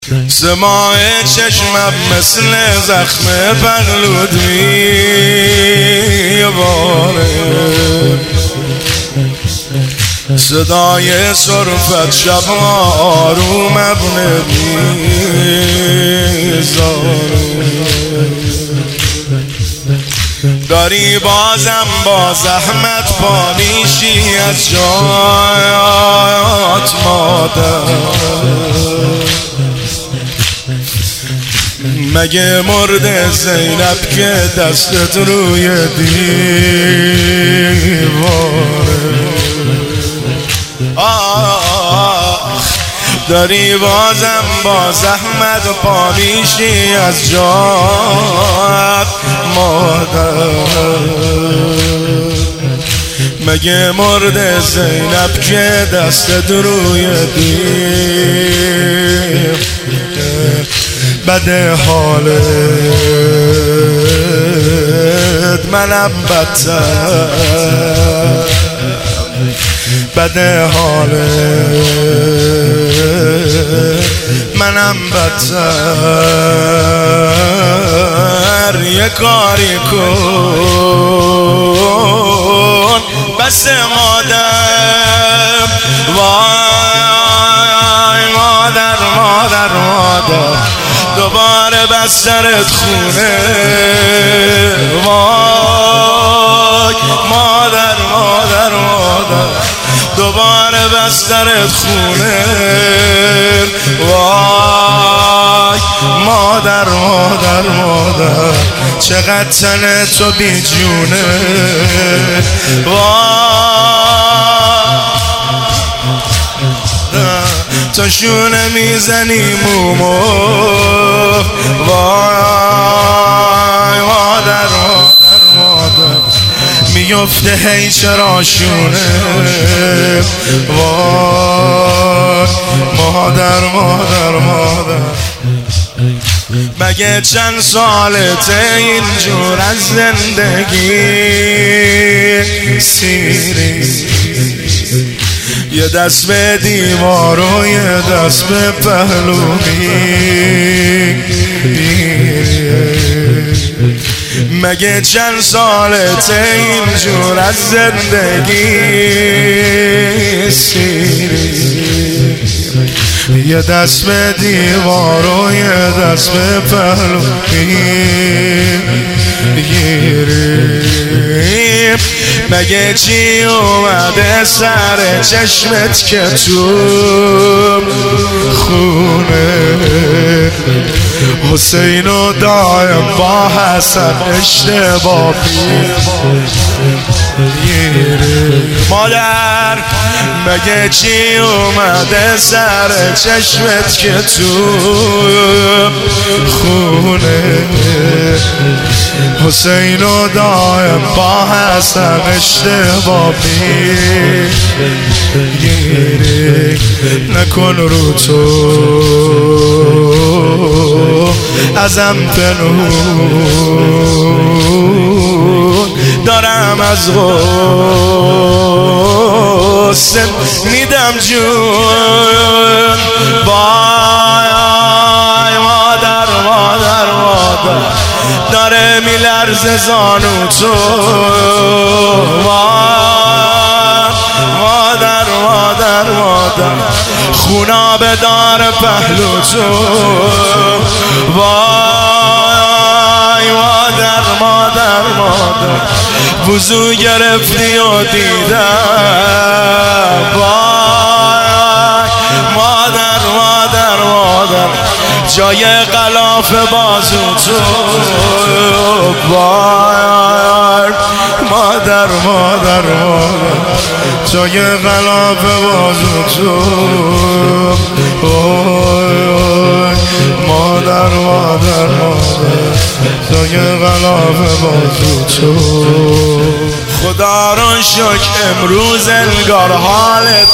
سماع چشمم مثل زخم پهلود میباره، صدای صرفت شب آرومم نمیذاره. داری بازم با زحمت پا میشی از جات مادر، مگه مرده زینب که دستت روی دیواره؟ داری بازم با زحمت پا میشی از جات مادر، مگه مرده زینب که دستت روی دیواره؟ بده حالت منم بدتر، بده حالت منم بدتر. یه کاری کن بس مادر، وای مادر مادر مادر، دوباره بسترت خونه، وای مادر مادر مادر، دوباره بسترت خونه، وای مادر مادر مادر، چقدر تن تو بی جونه، تو شونه میزنی مومو، وای مادر مادر مادر، میفته هی چرا شونه، وای مادر مادر مادر. مگه چند سالته اینجور از زندگی سیری؟ یه دست به دیوار و یه دست به پهلو مگه چند سالته اینجور از زندگی سیری؟ یه دست به دیوار و یه دست به پهلو مگه چی اومده سر چشمت که تو خونه؟ حسین و دایم با حسن اشتباه مادر، مگه چی اومده سر چشمت که تو خونه؟ حسین و دایم با حسن اشتباه نکن رو تو ازم پنهون، دارم از غصه میدم جون، وای مادر مادر مادر، داره میلرزه زانو تو، وای مادر مادر مادر، خونا به دار پهلو تو، وای مادر مادر مادر، وضو گرفتی و دیدم، وای مادر مادر مادر، جای غلاف بازو تو، وای مادر مادر مادر، جای غلاف بازو تو، وای مادر مادر مادر، جای غلاف بازو تو. خدا رو شکر امروز انگار حالت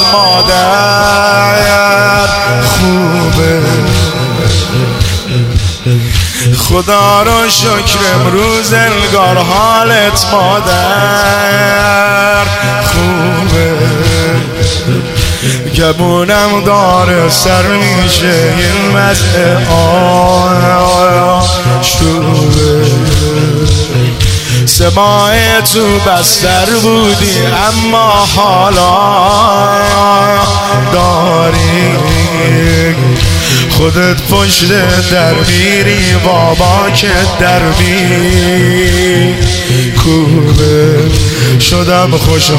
مادر خوبه، خدا رو شکر امروز انگار حالت مادر خوبه. گبونم داره سر میشه این مزه شروعه سماع تو بستر بودی اما حالا داری خودت پشت در میری بابا که در بی کوبه شدم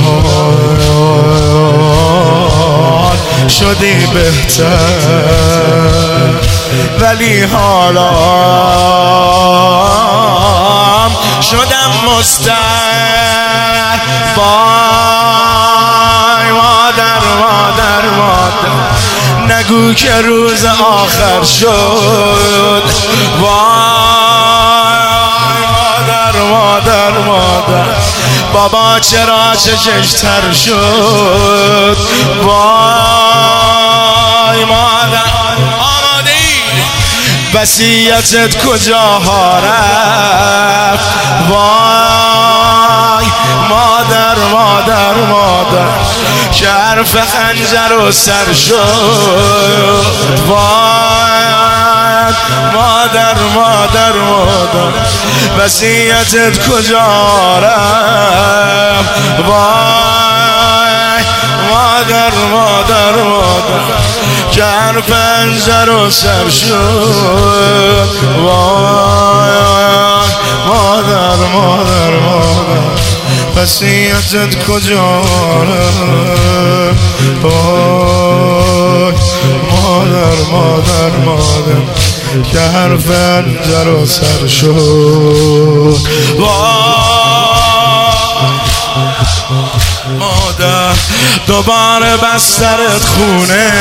خوشحال شدی بهتر ولی حالا شدم مستر وای مادر مادر مادر نگو که روز آخر شد وای مادر مادر مادر بابا چرا چشش تر شد وای مادر آماده ای وصیتت کجا رفت وای مادر مادر مادر که حرف خنجر و سر شد وای مادر مادر مادر وصیتت کجا رفت وای مادر مادر مادر که حرف خنجر و سر شد وای مادر مادر مادر وصیتت کجا رفت وای مادر مادر مادر که حرف خنجر و سر شد مادر دوباره بسترت خونه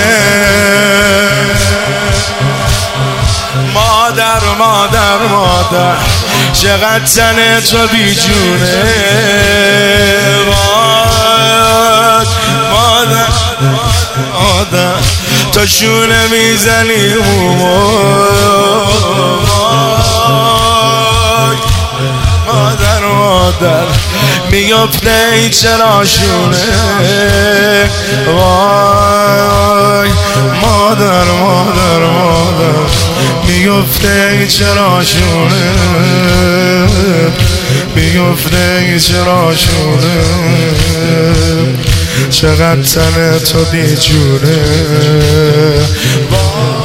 مادر مادر مادر چقدر تن تو بیجونه مادر مادر تا شونه میزنی مادر مادر میفته ای چرا شونه وای مادر مادر مادر میفته ای چرا شونه میفته ای چرا شونه چقدر تن تو بیجونه